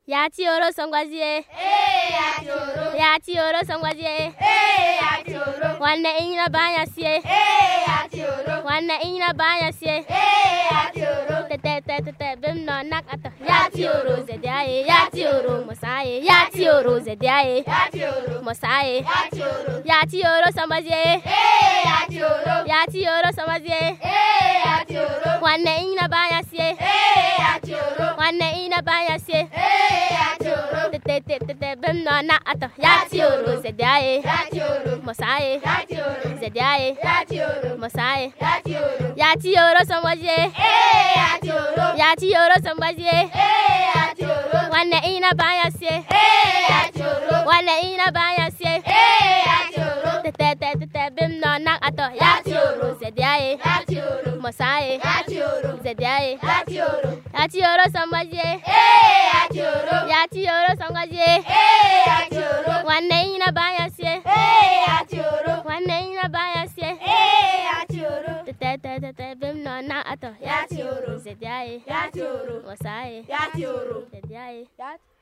Yati oro songwazie. Yati oro songwazie. Wanna ina banya sie. Wanna ina banya sie. Tete bim no nak ato. Yati oro zediaye. Yati oro mosaye. Yati oro zediaye. Mosaye. Yati oro songwazie. Yati oro songwazie. Wanna ina banya sie. Wanna ina banya sie. Tete bim no nak ato. Yati oro zediaye. Mosaye. Zediaye. Mosaye. Yati oro songwazie. Yati oro songwazie. Wanna ina banya sie. Wanna ina banya sie. Tete bim no nak ato. Yati oro zediaye. Mosaye. Zediaye. Yati oro songwazie. Yati oro songwazie. Wanna ina banya sie. Wanna ina banya sie. Tete bim no nak ato. Yati oro zediaye. Mosaye. Zediaye.